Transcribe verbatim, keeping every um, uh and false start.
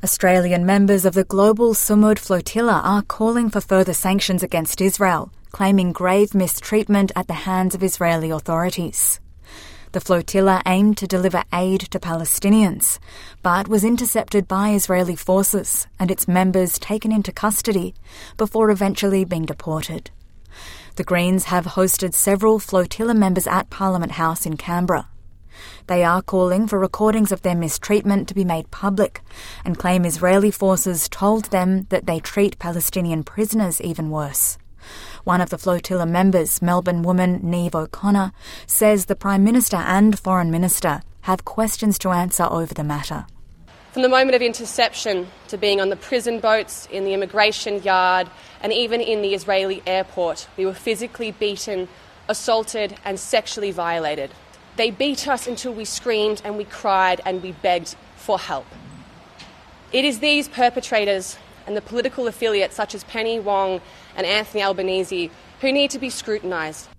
Australian members of the global Sumud flotilla are calling for further sanctions against Israel, claiming grave mistreatment at the hands of Israeli authorities. The flotilla aimed to deliver aid to Palestinians, but was intercepted by Israeli forces and its members taken into custody before eventually being deported. The Greens have hosted several flotilla members at Parliament House in Canberra. They are calling for recordings of their mistreatment to be made public and claim Israeli forces told them that they treat Palestinian prisoners even worse. One of the flotilla members, Melbourne woman Niamh O'Connor, says the Prime Minister and Foreign Minister have questions to answer over the matter. From the moment of interception to being on the prison boats, in the immigration yard and even in the Israeli airport, we were physically beaten, assaulted and sexually violated. They beat us until we screamed and we cried and we begged for help. It is these perpetrators and the political affiliates such as Penny Wong and Anthony Albanese who need to be scrutinised.